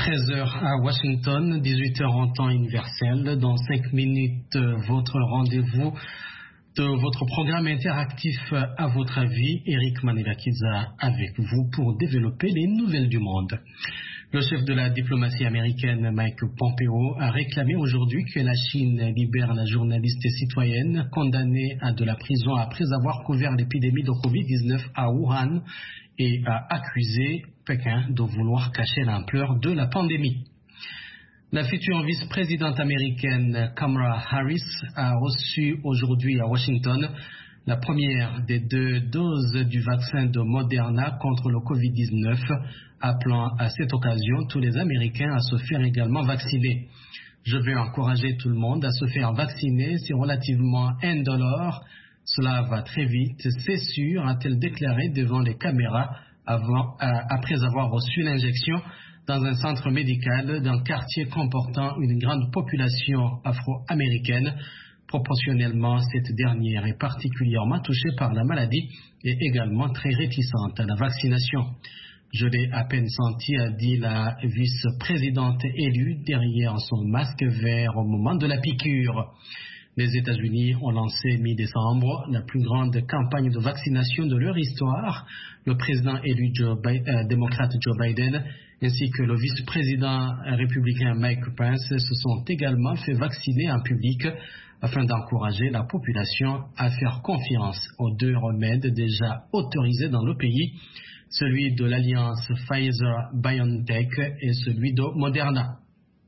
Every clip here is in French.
13 heures à Washington, 18 heures en temps universel. Dans 5 minutes, votre rendez-vous de votre programme interactif à votre avis. Eric Manilakiza avec vous pour développer les nouvelles du monde. Le chef de la diplomatie américaine, Mike Pompeo, a réclamé aujourd'hui que la Chine libère la journaliste et citoyenne condamnée à de la prison après avoir couvert l'épidémie de Covid-19 à Wuhan et a accusé Pékin de vouloir cacher l'ampleur de la pandémie. La future vice-présidente américaine Kamala Harris a reçu aujourd'hui à Washington la première des 2 doses du vaccin de Moderna contre le Covid-19, appelant à cette occasion tous les Américains à se faire également vacciner. Je veux encourager tout le monde à se faire vacciner, c'est relativement indolore. Cela va très vite, c'est sûr, a-t-elle déclaré devant les caméras après avoir reçu l'injection dans un centre médical d'un quartier comportant une grande population afro-américaine. Proportionnellement, cette dernière est particulièrement touchée par la maladie et également très réticente à la vaccination. Je l'ai à peine senti, a dit la vice-présidente élue derrière son masque vert au moment de la piqûre. Les États-Unis ont lancé mi-décembre la plus grande campagne de vaccination de leur histoire. Le président élu démocrate Joe Biden ainsi que le vice-président républicain Mike Pence se sont également fait vacciner en public afin d'encourager la population à faire confiance aux 2 remèdes déjà autorisés dans le pays, celui de l'alliance Pfizer-BioNTech et celui de Moderna.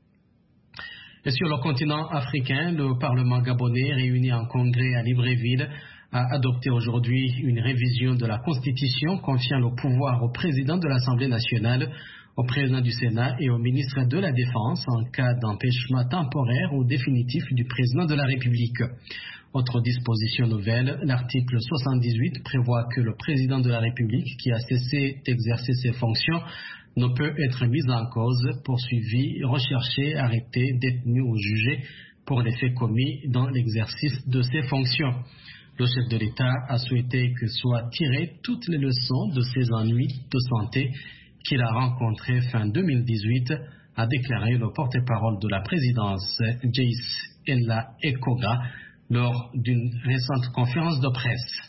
Et sur le continent africain, le Parlement gabonais, réuni en congrès à Libreville, a adopté aujourd'hui une révision de la Constitution confiant le pouvoir au président de l'Assemblée nationale, au président du Sénat et au ministre de la Défense en cas d'empêchement temporaire ou définitif du président de la République. Autre disposition nouvelle, l'article 78 prévoit que le président de la République qui a cessé d'exercer ses fonctions ne peut être mis en cause, poursuivi, recherché, arrêté, détenu ou jugé pour les faits commis dans l'exercice de ses fonctions. Le chef de l'État a souhaité que soient tirées toutes les leçons de ses ennuis de santé qu'il a rencontrés fin 2018, a déclaré le porte-parole de la présidence, Jace Ella Ekoga, lors d'une récente conférence de presse.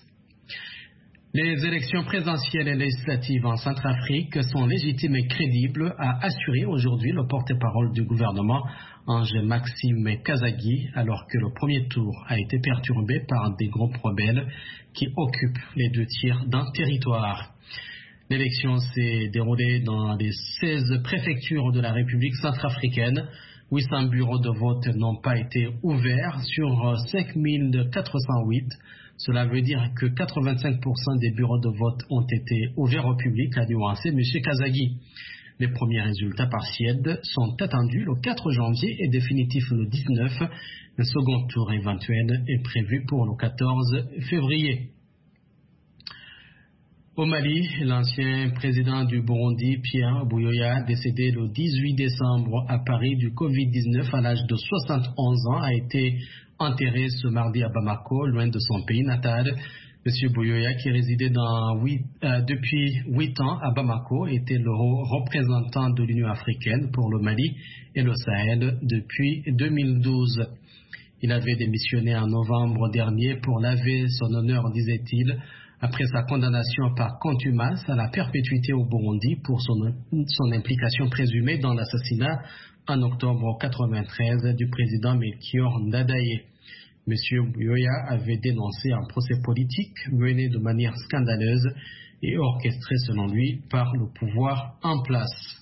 Les élections présidentielles et législatives en Centrafrique sont légitimes et crédibles, a assuré aujourd'hui le porte-parole du gouvernement, Ange Maxime Kazagui, alors que le premier tour a été perturbé par des groupes rebelles qui occupent les 2 tiers d'un territoire. L'élection s'est déroulée dans les 16 préfectures de la République centrafricaine. 800 bureaux de vote n'ont pas été ouverts sur 5408. Cela veut dire que 85% des bureaux de vote ont été ouverts au public, a nuancé M. Kazagui. Les premiers résultats partiels sont attendus le 4 janvier et définitifs le 19. Un second tour éventuel est prévu pour le 14 février. Au Mali, l'ancien président du Burundi, Pierre Buyoya, décédé le 18 décembre à Paris du Covid-19 à l'âge de 71 ans, a été enterré ce mardi à Bamako, loin de son pays natal. M. Buyoya, qui résidait depuis 8 ans à Bamako, était le représentant de l'Union africaine pour le Mali et le Sahel depuis 2012. Il avait démissionné en novembre dernier pour laver son honneur, disait-il, après sa condamnation par contumace à la perpétuité au Burundi pour son implication présumée dans l'assassinat en octobre 1993 du président Melchior Ndadaye. M. Buyoya avait dénoncé un procès politique mené de manière scandaleuse et orchestré selon lui par le pouvoir en place.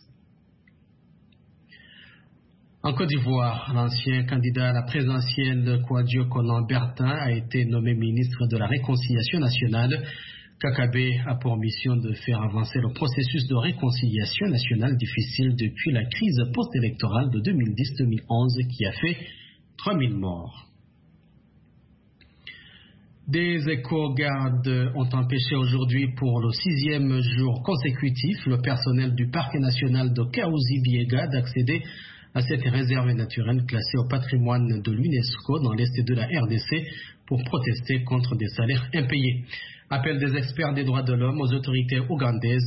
En Côte d'Ivoire, l'ancien candidat à la présidentielle Kouadio Konan Bertin a été nommé ministre de la Réconciliation nationale. Kakabe a pour mission de faire avancer le processus de réconciliation nationale difficile depuis la crise post-électorale de 2010-2011 qui a fait 3000 morts. Des éco-gardes ont empêché aujourd'hui pour le 6e jour consécutif le personnel du parc national de Kaouzi-Biega d'accéder à cette réserve naturelle classée au patrimoine de l'UNESCO dans l'est de la RDC pour protester contre des salaires impayés. Appel des experts des droits de l'homme aux autorités ougandaises